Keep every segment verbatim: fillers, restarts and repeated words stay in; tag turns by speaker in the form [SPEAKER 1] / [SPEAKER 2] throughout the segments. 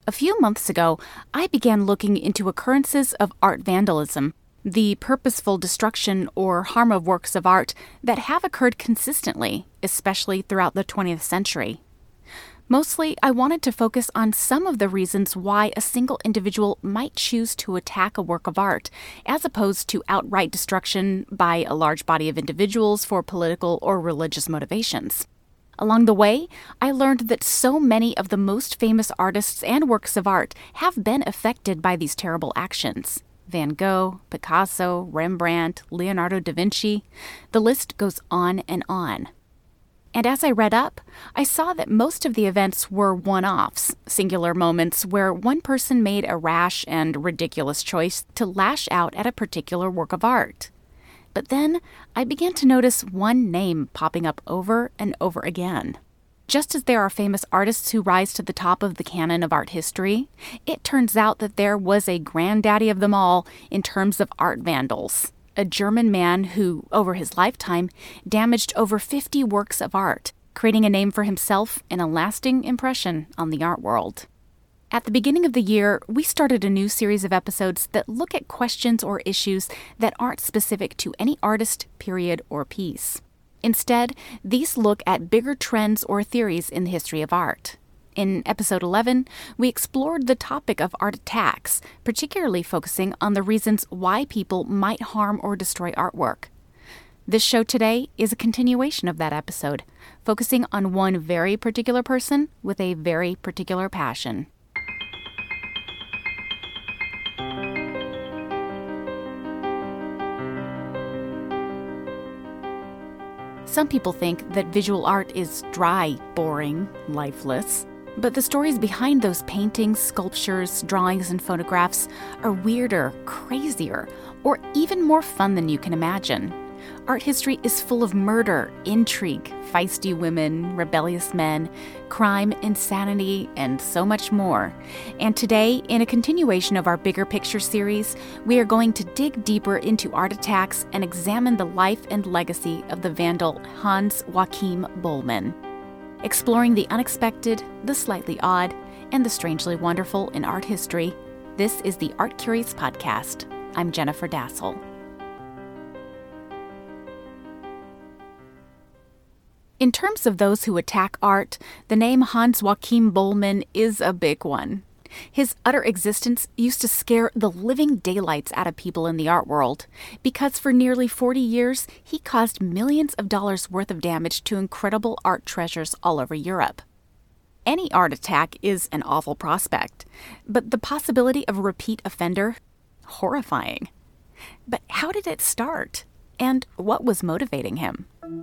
[SPEAKER 1] A few months ago, I began looking into occurrences of art vandalism, the purposeful destruction or harm of works of art that have occurred consistently, especially throughout the twentieth century. Mostly, I wanted to focus on some of the reasons why a single individual might choose to attack a work of art, as opposed to outright destruction by a large body of individuals for political or religious motivations. Along the way, I learned that so many of the most famous artists and works of art have been affected by these terrible actions. Van Gogh, Picasso, Rembrandt, Leonardo da Vinci. The list goes on and on. And as I read up, I saw that most of the events were one-offs, singular moments where one person made a rash and ridiculous choice to lash out at a particular work of art. But then I began to notice one name popping up over and over again. Just as there are famous artists who rise to the top of the canon of art history, it turns out that there was a granddaddy of them all in terms of art vandals, a German man who, over his lifetime, damaged over fifty works of art, creating a name for himself and a lasting impression on the art world. At the beginning of the year, we started a new series of episodes that look at questions or issues that aren't specific to any artist, period, or piece. Instead, these look at bigger trends or theories in the history of art. In episode eleven, we explored the topic of art attacks, particularly focusing on the reasons why people might harm or destroy artwork. This show today is a continuation of that episode, focusing on one very particular person with a very particular passion. Some people think that visual art is dry, boring, lifeless. But the stories behind those paintings, sculptures, drawings, and photographs are weirder, crazier, or even more fun than you can imagine. Art history is full of murder, intrigue, feisty women, rebellious men, crime, insanity, and so much more. And today, in a continuation of our Bigger Picture series, we are going to dig deeper into art attacks and examine the life and legacy of the vandal Hans Joachim Bollmann. Exploring the unexpected, the slightly odd, and the strangely wonderful in art history, this is the Art Curious Podcast. I'm Jennifer Dassel. In terms of those who attack art, the name Hans Joachim Bollmann is a big one. His utter existence used to scare the living daylights out of people in the art world, because for nearly forty years, he caused millions of dollars worth of damage to incredible art treasures all over Europe. Any art attack is an awful prospect, but the possibility of a repeat offender, horrifying. But how did it start? And what was motivating him?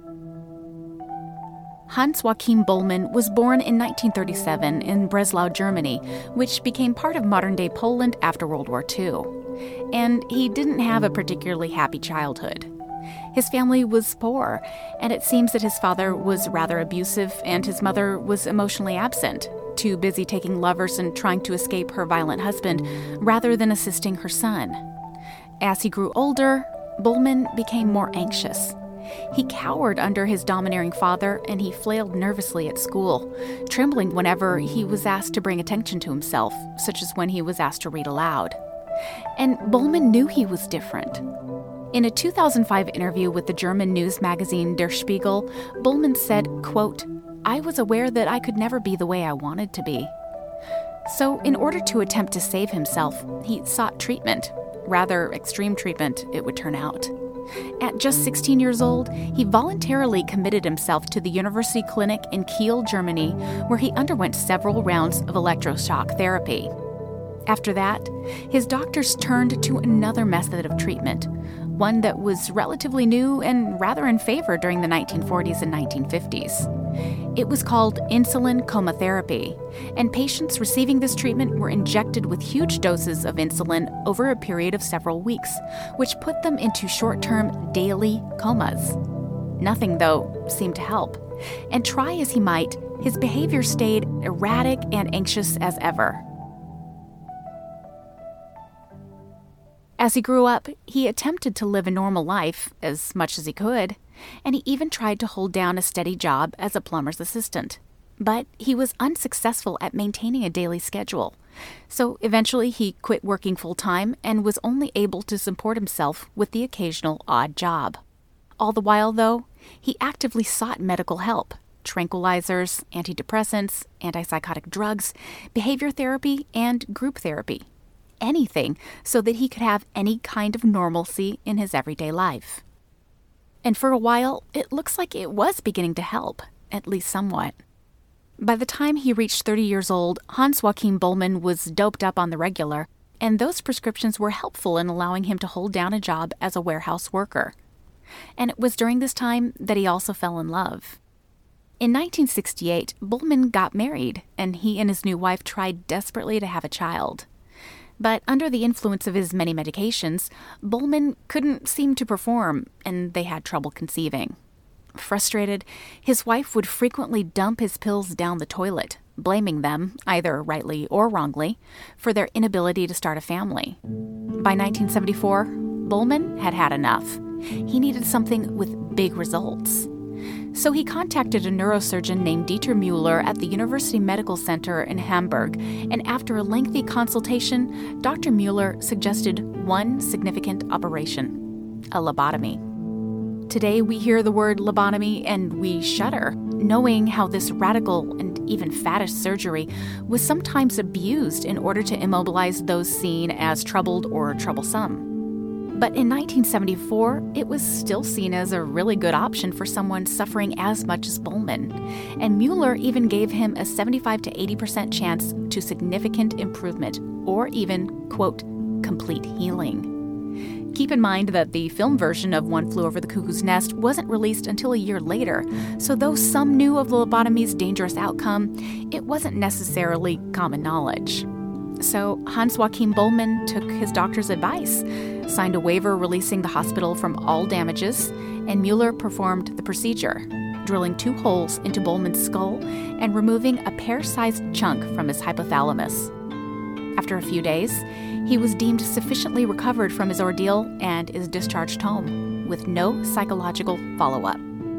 [SPEAKER 1] Hans Joachim Bollmann was born in nineteen thirty-seven in Breslau, Germany, which became part of modern-day Poland after World War Two. And he didn't have a particularly happy childhood. His family was poor, and it seems that his father was rather abusive and his mother was emotionally absent, too busy taking lovers and trying to escape her violent husband rather than assisting her son. As he grew older, Bollmann became more anxious. He cowered under his domineering father, and he flailed nervously at school, trembling whenever he was asked to bring attention to himself, such as when he was asked to read aloud. And Bollmann knew he was different. In a two thousand five interview with the German news magazine Der Spiegel, Bollmann said, quote, "I was aware that I could never be the way I wanted to be." So in order to attempt to save himself, he sought treatment. Rather extreme treatment, it would turn out. At just sixteen years old, he voluntarily committed himself to the University Clinic in Kiel, Germany, where he underwent several rounds of electroshock therapy. After that, his doctors turned to another method of treatment, one that was relatively new and rather in favor during the nineteen forties and nineteen fifties. It was called insulin coma therapy, and patients receiving this treatment were injected with huge doses of insulin over a period of several weeks, which put them into short-term daily comas. Nothing, though, seemed to help, and try as he might, his behavior stayed erratic and anxious as ever. As he grew up, he attempted to live a normal life as much as he could, and he even tried to hold down a steady job as a plumber's assistant. But he was unsuccessful at maintaining a daily schedule, So eventually he quit working full-time and was only able to support himself with the occasional odd job. All the while, though, he actively sought medical help: tranquilizers, antidepressants, antipsychotic drugs, behavior therapy, and group therapy. Anything so that he could have any kind of normalcy in his everyday life. And for a while, it looks like it was beginning to help, at least somewhat. By the time he reached thirty years old, Hans Joachim Buhlmann was doped up on the regular, and those prescriptions were helpful in allowing him to hold down a job as a warehouse worker. And it was during this time that he also fell in love. In nineteen sixty-eight, Buhlmann got married, and he and his new wife tried desperately to have a child. But under the influence of his many medications, Buhlmann couldn't seem to perform, and they had trouble conceiving. Frustrated, his wife would frequently dump his pills down the toilet, blaming them, either rightly or wrongly, for their inability to start a family. By nineteen seventy-four, Buhlmann had had enough. He needed something with big results. So he contacted a neurosurgeon named Dieter Müller at the University Medical Center in Hamburg, and after a lengthy consultation, Doctor Müller suggested one significant operation: a lobotomy. Today we hear the word lobotomy and we shudder, knowing how this radical and even faddish surgery was sometimes abused in order to immobilize those seen as troubled or troublesome. But in nineteen seventy-four, it was still seen as a really good option for someone suffering as much as Buhlmann, and Müller even gave him a seventy-five to eighty percent chance to significant improvement, or even, quote, complete healing. Keep in mind that the film version of One Flew Over the Cuckoo's Nest wasn't released until a year later, so though some knew of the lobotomy's dangerous outcome, it wasn't necessarily common knowledge. So Hans Joachim Buhlmann took his doctor's advice, signed a waiver releasing the hospital from all damages, and Müller performed the procedure, drilling two holes into Buhlmann's skull and removing a pear-sized chunk from his hypothalamus. After a few days, he was deemed sufficiently recovered from his ordeal and is discharged home, with no psychological follow-up.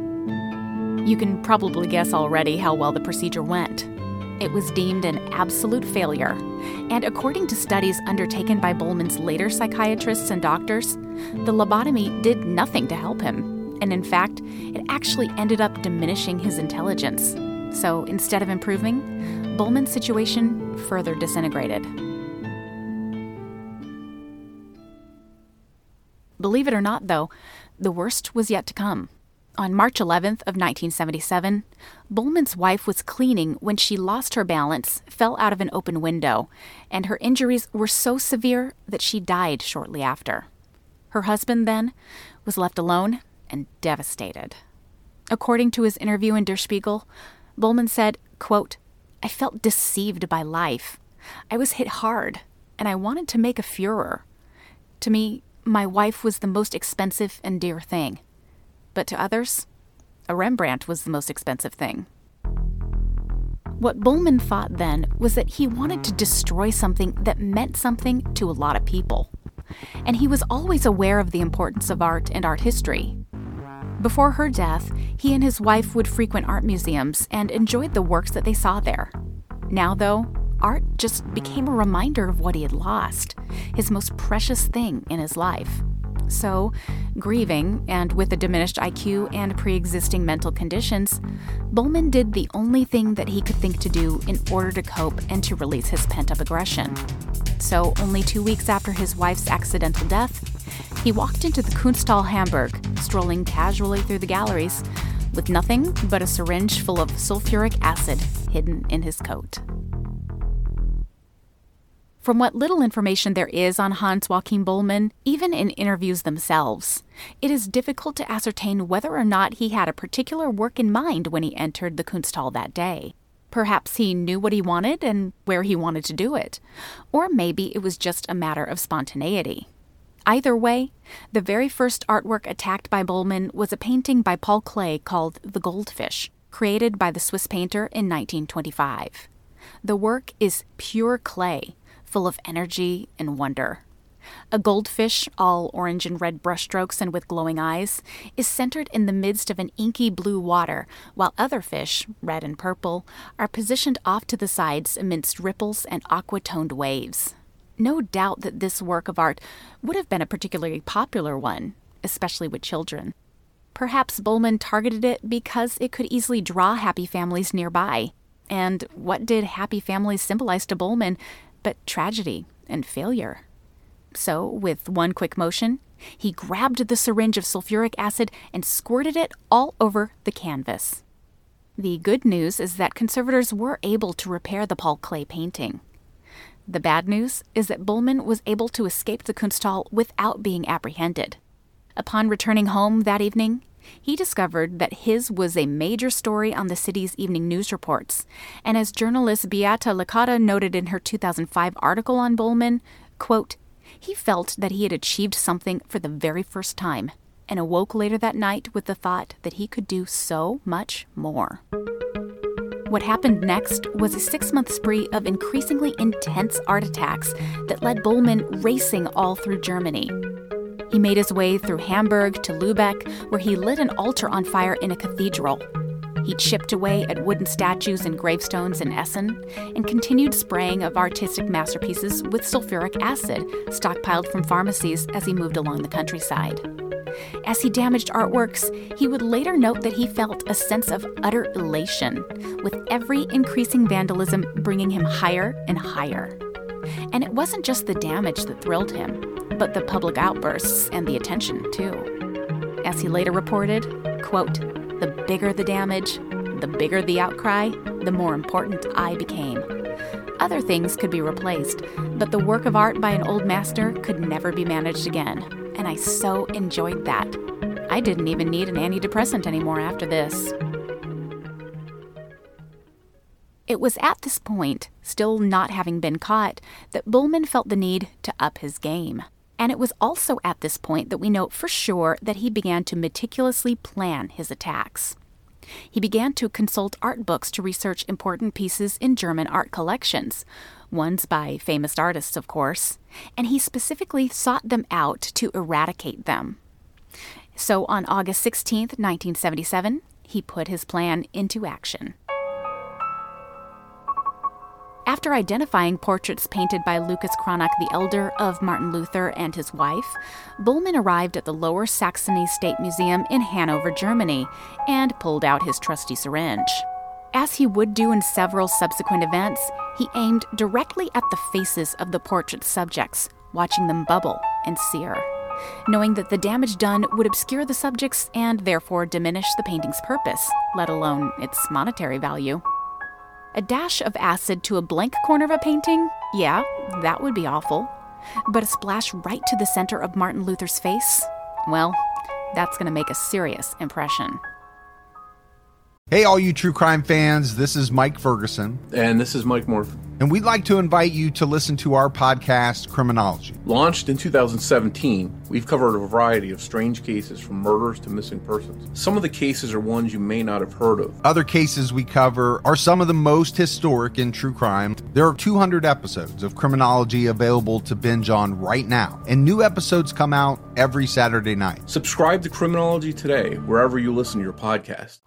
[SPEAKER 1] You can probably guess already how well the procedure went. It was deemed an absolute failure, and according to studies undertaken by Buhlmann's later psychiatrists and doctors, the lobotomy did nothing to help him, and in fact, it actually ended up diminishing his intelligence. So instead of improving, Buhlmann's situation further disintegrated. Believe it or not, though, the worst was yet to come. On March eleventh of nineteen seventy-seven, Buhlmann's wife was cleaning when she lost her balance, fell out of an open window, and her injuries were so severe that she died shortly after. Her husband, then, was left alone and devastated. According to his interview in Der Spiegel, Buhlmann said, quote, "I felt deceived by life. I was hit hard, and I wanted to make a furor. To me, my wife was the most expensive and dear thing. But to others, a Rembrandt was the most expensive thing." What Buhlmann thought then was that he wanted to destroy something that meant something to a lot of people. And he was always aware of the importance of art and art history. Before her death, he and his wife would frequent art museums and enjoyed the works that they saw there. Now, though, art just became a reminder of what he had lost, his most precious thing in his life. So, grieving, and with a diminished I Q and pre-existing mental conditions, Buhlmann did the only thing that he could think to do in order to cope and to release his pent-up aggression. So, only two weeks after his wife's accidental death, he walked into the Kunsthalle Hamburg, strolling casually through the galleries, with nothing but a syringe full of sulfuric acid hidden in his coat. From what little information there is on Hans Joachim Buhlmann, even in interviews themselves, it is difficult to ascertain whether or not he had a particular work in mind when he entered the Kunsthalle that day. Perhaps he knew what he wanted and where he wanted to do it, or maybe it was just a matter of spontaneity. Either way, the very first artwork attacked by Buhlmann was a painting by Paul Klee called The Goldfish, created by the Swiss painter in nineteen twenty-five. The work is pure clay, full of energy and wonder. A goldfish, all orange and red brushstrokes and with glowing eyes, is centered in the midst of an inky blue water, while other fish, red and purple, are positioned off to the sides amidst ripples and aqua-toned waves. No doubt that this work of art would have been a particularly popular one, especially with children. Perhaps Bollman targeted it because it could easily draw happy families nearby. And what did happy families symbolize to Bollman but tragedy and failure? So, with one quick motion, he grabbed the syringe of sulfuric acid and squirted it all over the canvas. The good news is that conservators were able to repair the Paul Klee painting. The bad news is that Bollman was able to escape the Kunsthal without being apprehended. Upon returning home that evening, he discovered that his was a major story on the city's evening news reports, and as journalist Beata Licata noted in her two thousand five article on Bollman, quote, he felt that he had achieved something for the very first time, and awoke later that night with the thought that he could do so much more. What happened next was a six-month spree of increasingly intense art attacks that led Bollman racing all through Germany. He made his way through Hamburg to Lübeck, where he lit an altar on fire in a cathedral. He chipped away at wooden statues and gravestones in Essen, and continued spraying of artistic masterpieces with sulfuric acid stockpiled from pharmacies as he moved along the countryside. As he damaged artworks, he would later note that he felt a sense of utter elation, with every increasing vandalism bringing him higher and higher. And it wasn't just the damage that thrilled him, but the public outbursts and the attention, too. As he later reported, quote, the bigger the damage, the bigger the outcry, the more important I became. Other things could be replaced, but the work of art by an old master could never be managed again, and I so enjoyed that. I didn't even need an antidepressant anymore after this. It was at this point, still not having been caught, that Bollman felt the need to up his game. And it was also at this point that we know for sure that he began to meticulously plan his attacks. He began to consult art books to research important pieces in German art collections, ones by famous artists, of course, and he specifically sought them out to eradicate them. So on August sixteenth, nineteen seventy-seven, he put his plan into action. After identifying portraits painted by Lucas Cranach the Elder of Martin Luther and his wife, Bollman arrived at the Lower Saxony State Museum in Hanover, Germany, and pulled out his trusty syringe. As he would do in several subsequent events, he aimed directly at the faces of the portrait subjects, watching them bubble and sear, knowing that the damage done would obscure the subjects and therefore diminish the painting's purpose, let alone its monetary value. A dash of acid to a blank corner of a painting? Yeah, that would be awful. But a splash right to the center of Martin Luther's face? Well, that's going to make a serious impression.
[SPEAKER 2] Hey, all you true crime fans, this is Mike Ferguson.
[SPEAKER 3] And this is Mike Morphy.
[SPEAKER 2] And we'd like to invite you to listen to our podcast, Criminology.
[SPEAKER 3] Launched in two thousand seventeen, we've covered a variety of strange cases from murders to missing persons. Some of the cases are ones you may not have heard of.
[SPEAKER 2] Other cases we cover are some of the most historic in true crime. There are two hundred episodes of Criminology available to binge on right now, and new episodes come out every Saturday night.
[SPEAKER 3] Subscribe to Criminology today, wherever you listen to your podcast.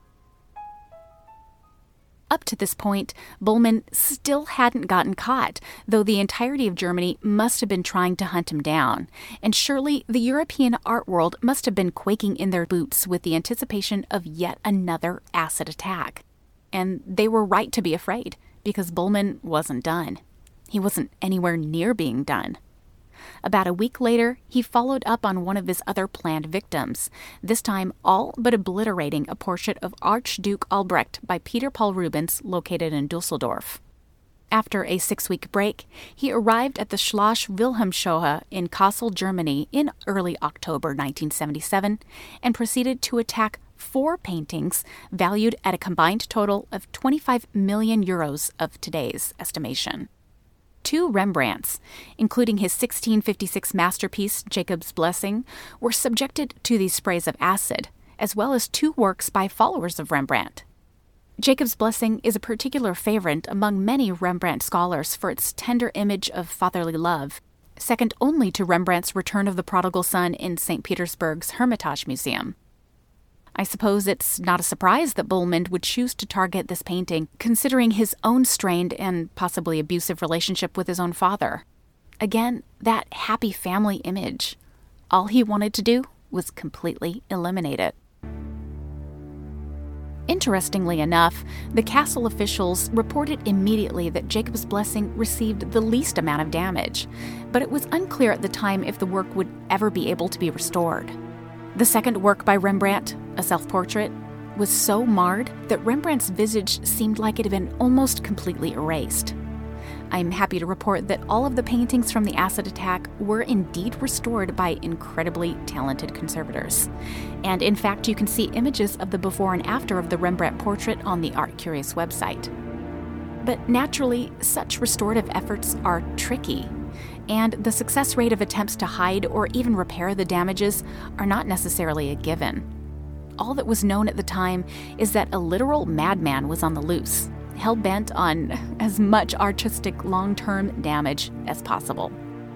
[SPEAKER 1] Up to this point, Bollman still hadn't gotten caught, though the entirety of Germany must have been trying to hunt him down. And surely the European art world must have been quaking in their boots with the anticipation of yet another acid attack. And they were right to be afraid, because Bollman wasn't done. He wasn't anywhere near being done. About a week later, he followed up on one of his other planned victims, this time all but obliterating a portrait of Archduke Albrecht by Peter Paul Rubens located in Dusseldorf. After a six-week break, he arrived at the Schloss Wilhelmshohe in Kassel, Germany in early October nineteen seventy-seven and proceeded to attack four paintings valued at a combined total of twenty-five million euros of today's estimation. Two Rembrandts, including his sixteen fifty-six masterpiece, Jacob's Blessing, were subjected to these sprays of acid, as well as two works by followers of Rembrandt. Jacob's Blessing is a particular favorite among many Rembrandt scholars for its tender image of fatherly love, second only to Rembrandt's Return of the Prodigal Son in Saint Petersburg's Hermitage Museum. I suppose it's not a surprise that Bollman would choose to target this painting, considering his own strained and possibly abusive relationship with his own father. Again, that happy family image. All he wanted to do was completely eliminate it. Interestingly enough, the castle officials reported immediately that Jacob's Blessing received the least amount of damage, but it was unclear at the time if the work would ever be able to be restored. The second work by Rembrandt, a self-portrait, was so marred that Rembrandt's visage seemed like it had been almost completely erased. I'm happy to report that all of the paintings from the acid attack were indeed restored by incredibly talented conservators. And in fact, you can see images of the before and after of the Rembrandt portrait on the Art Curious website. But naturally, such restorative efforts are tricky, and the success rate of attempts to hide or even repair the damages are not necessarily a given. All that was known at the time is that a literal madman was on the loose, hell-bent on as much artistic long-term damage as possible.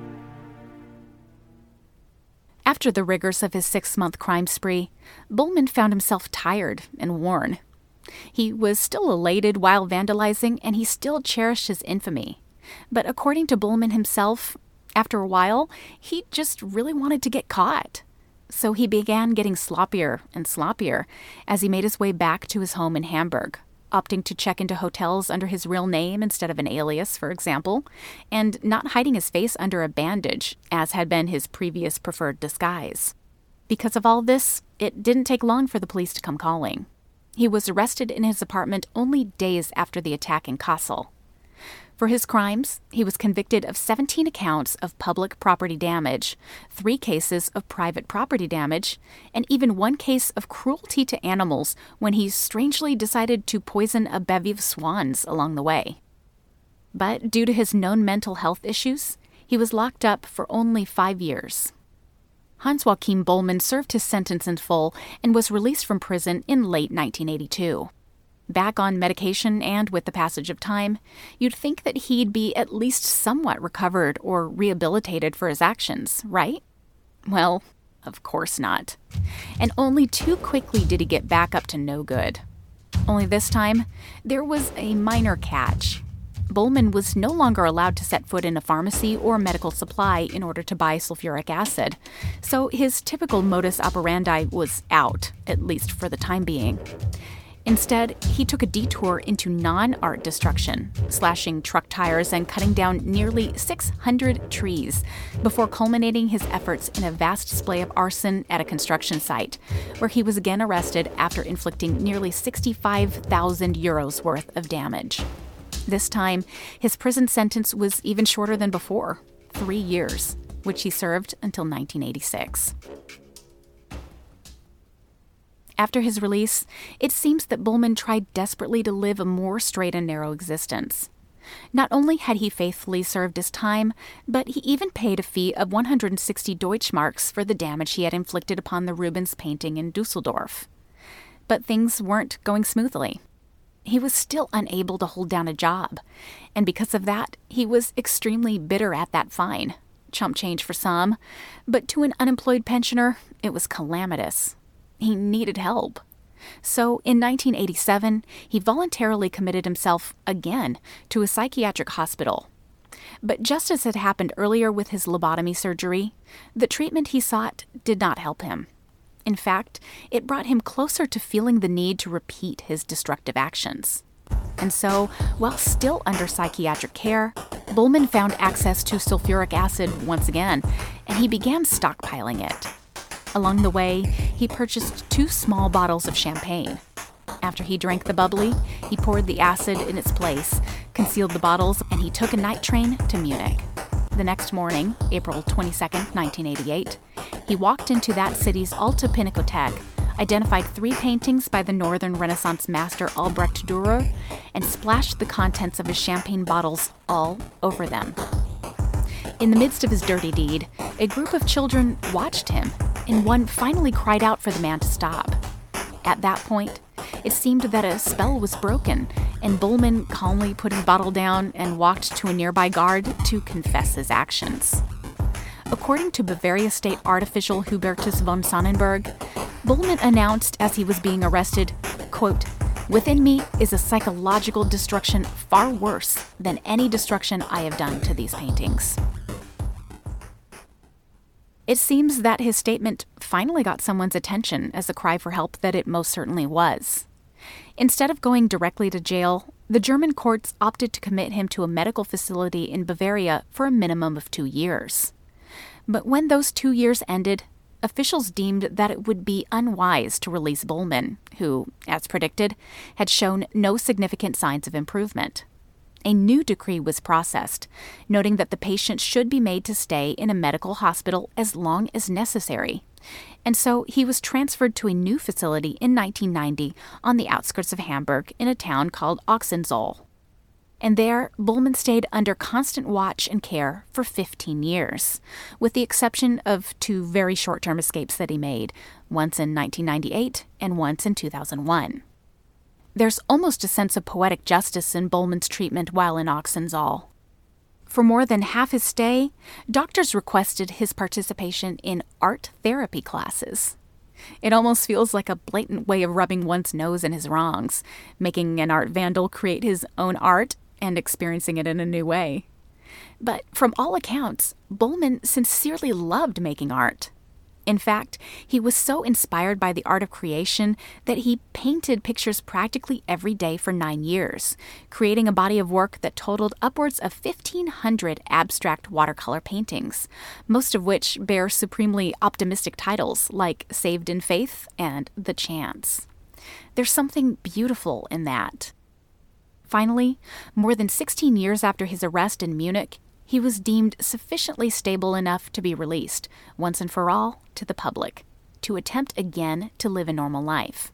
[SPEAKER 1] After the rigors of his six-month crime spree, Bollman found himself tired and worn. He was still elated while vandalizing, and he still cherished his infamy. But according to Bollman himself, after a while, he just really wanted to get caught. So he began getting sloppier and sloppier as he made his way back to his home in Hamburg, opting to check into hotels under his real name instead of an alias, for example, and not hiding his face under a bandage, as had been his previous preferred disguise. Because of all this, it didn't take long for the police to come calling. He was arrested in his apartment only days after the attack in Kassel. For his crimes, he was convicted of seventeen counts of public property damage, three cases of private property damage, and even one case of cruelty to animals when he strangely decided to poison a bevy of swans along the way. But due to his known mental health issues, he was locked up for only five years. Hans Joachim Bollman served his sentence in full and was released from prison in late nineteen eighty-two. Back on medication and with the passage of time, you'd think that he'd be at least somewhat recovered or rehabilitated for his actions, right? Well, of course not. And only too quickly did he get back up to no good. Only this time, there was a minor catch. Bollman was no longer allowed to set foot in a pharmacy or medical supply in order to buy sulfuric acid, so his typical modus operandi was out, at least for the time being. Instead, he took a detour into non-art destruction, slashing truck tires and cutting down nearly six hundred trees before culminating his efforts in a vast display of arson at a construction site, where he was again arrested after inflicting nearly sixty-five thousand euros worth of damage. This time, his prison sentence was even shorter than before, three years, which he served until nineteen eighty-six. After his release, it seems that Bollman tried desperately to live a more straight and narrow existence. Not only had he faithfully served his time, but he even paid a fee of one hundred sixty Deutschmarks for the damage he had inflicted upon the Rubens painting in Dusseldorf. But things weren't going smoothly. He was still unable to hold down a job, and because of that, he was extremely bitter at that fine. Chump change for some, but to an unemployed pensioner, it was calamitous. He needed help. So in nineteen eighty-seven, he voluntarily committed himself again to a psychiatric hospital. But just as had happened earlier with his lobotomy surgery, the treatment he sought did not help him. In fact, it brought him closer to feeling the need to repeat his destructive actions. And so, while still under psychiatric care, Bollman found access to sulfuric acid once again, and he began stockpiling it. Along the way, he purchased two small bottles of champagne. After he drank the bubbly, he poured the acid in its place, concealed the bottles, and he took a night train to Munich. The next morning, April twenty-second, nineteen eighty-eight, he walked into that city's Alte Pinakothek, identified three paintings by the Northern Renaissance master Albrecht Dürer, and splashed the contents of his champagne bottles all over them. In the midst of his dirty deed, a group of children watched him, and one finally cried out for the man to stop. At that point, it seemed that a spell was broken, and Bollman calmly put his bottle down and walked to a nearby guard to confess his actions. According to Bavaria State art official Hubertus von Sonnenberg, Bollmann announced as he was being arrested, quote, "Within me is a psychological destruction far worse than any destruction I have done to these paintings." It seems that his statement finally got someone's attention as a cry for help that it most certainly was. Instead of going directly to jail, the German courts opted to commit him to a medical facility in Bavaria for a minimum of two years. But when those two years ended, officials deemed that it would be unwise to release Bollmann, who, as predicted, had shown no significant signs of improvement. A new decree was processed, noting that the patient should be made to stay in a medical hospital as long as necessary. And so he was transferred to a new facility in nineteen ninety on the outskirts of Hamburg in a town called Ochsenzoll. And there, Bollmann stayed under constant watch and care for fifteen years, with the exception of two very short-term escapes that he made, once in nineteen ninety-eight and once in two thousand one. There's almost a sense of poetic justice in Bollmann's treatment while in Ochsenzoll. For more than half his stay, doctors requested his participation in art therapy classes. It almost feels like a blatant way of rubbing one's nose in his wrongs, making an art vandal create his own art and experiencing it in a new way. But from all accounts, Bollmann sincerely loved making art. In fact, he was so inspired by the art of creation that he painted pictures practically every day for nine years, creating a body of work that totaled upwards of fifteen hundred abstract watercolor paintings, most of which bear supremely optimistic titles like Saved in Faith and The Chance. There's something beautiful in that. Finally, more than sixteen years after his arrest in Munich, he was deemed sufficiently stable enough to be released, once and for all, to the public, to attempt again to live a normal life.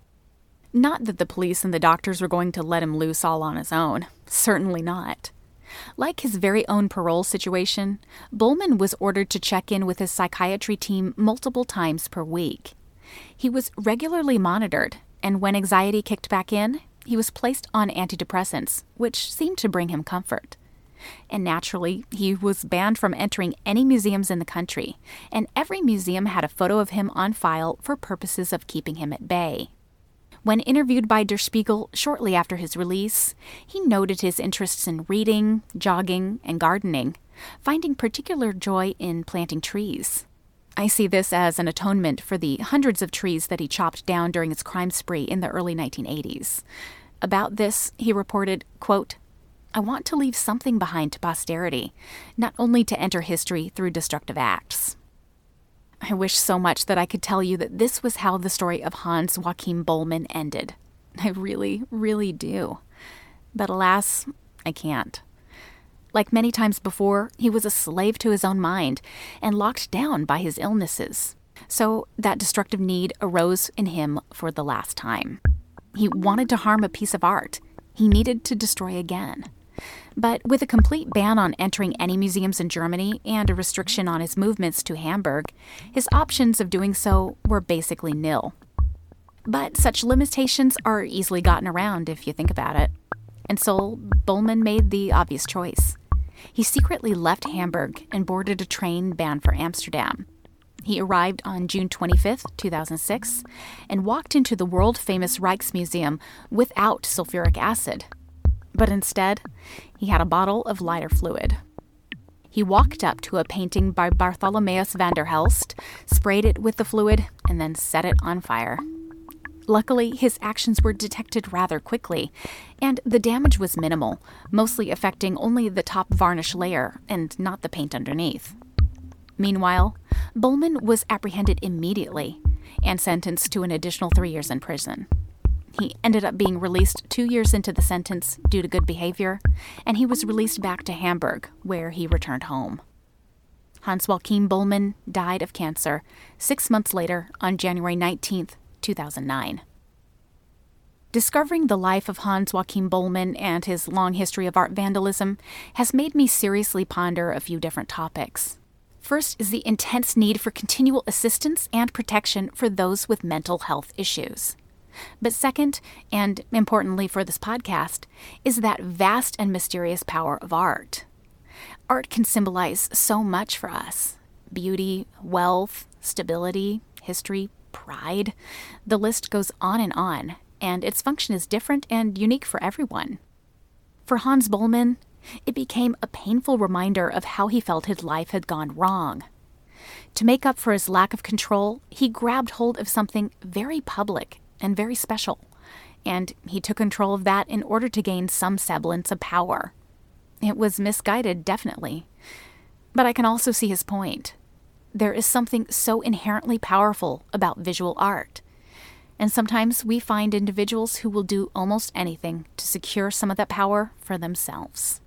[SPEAKER 1] Not that the police and the doctors were going to let him loose all on his own. Certainly not. Like his very own parole situation, Bollmann was ordered to check in with his psychiatry team multiple times per week. He was regularly monitored, and when anxiety kicked back in, he was placed on antidepressants, which seemed to bring him comfort. And naturally, he was banned from entering any museums in the country, and every museum had a photo of him on file for purposes of keeping him at bay. When interviewed by Der Spiegel shortly after his release, he noted his interests in reading, jogging, and gardening, finding particular joy in planting trees. I see this as an atonement for the hundreds of trees that he chopped down during his crime spree in the early nineteen eighties. About this, he reported, quote, "I want to leave something behind to posterity, not only to enter history through destructive acts." I wish so much that I could tell you that this was how the story of Hans Joachim Bollmann ended. I really, really do. But alas, I can't. Like many times before, he was a slave to his own mind and locked down by his illnesses. So that destructive need arose in him for the last time. He wanted to harm a piece of art. He needed to destroy again. But with a complete ban on entering any museums in Germany and a restriction on his movements to Hamburg, his options of doing so were basically nil. But such limitations are easily gotten around if you think about it. And so Bollmann made the obvious choice. He secretly left Hamburg and boarded a train bound for Amsterdam. He arrived on June twenty-fifth, two thousand six, and walked into the world-famous Rijksmuseum without sulfuric acid. But instead, he had a bottle of lighter fluid. He walked up to a painting by Bartholomeus van der Helst, sprayed it with the fluid, and then set it on fire. Luckily, his actions were detected rather quickly, and the damage was minimal, mostly affecting only the top varnish layer and not the paint underneath. Meanwhile, Bollmann was apprehended immediately and sentenced to an additional three years in prison. He ended up being released two years into the sentence due to good behavior, and he was released back to Hamburg, where he returned home. Hans Joachim Bollmann died of cancer six months later on January nineteenth, two thousand nine. Discovering the life of Hans Joachim Bollmann and his long history of art vandalism has made me seriously ponder a few different topics. First is the intense need for continual assistance and protection for those with mental health issues. But second, and importantly for this podcast, is that vast and mysterious power of art. Art can symbolize so much for us. beauty, wealth, stability, history, pride. The list goes on and on, and its function is different and unique for everyone. For Hans Bollmann, it became a painful reminder of how he felt his life had gone wrong. To make up for his lack of control, he grabbed hold of something very public and very special, and he took control of that in order to gain some semblance of power. It was misguided, definitely. But I can also see his point. There is something so inherently powerful about visual art. And sometimes we find individuals who will do almost anything to secure some of that power for themselves.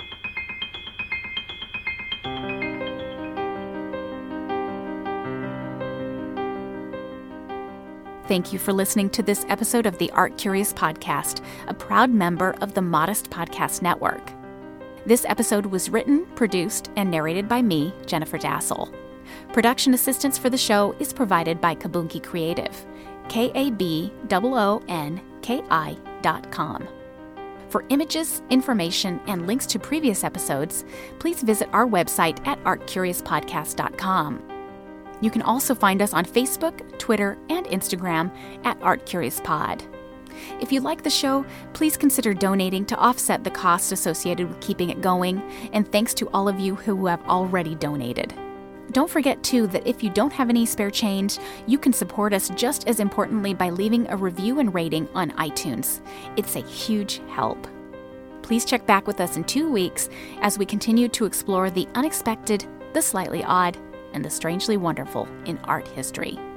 [SPEAKER 1] Thank you for listening to this episode of the Art Curious Podcast, a proud member of the Modest Podcast Network. This episode was written, produced, and narrated by me, Jennifer Dassel. Production assistance for the show is provided by Kabunki Creative, K A B O O N K I dot com. For images, information, and links to previous episodes, please visit our website at art curious podcast dot com. You can also find us on Facebook, Twitter, and Instagram at ArtCuriousPod. If you like the show, please consider donating to offset the costs associated with keeping it going, and thanks to all of you who have already donated. Don't forget, too, that if you don't have any spare change, you can support us just as importantly by leaving a review and rating on iTunes. It's a huge help. Please check back with us in two weeks as we continue to explore the unexpected, the slightly odd, and the strangely wonderful in art history.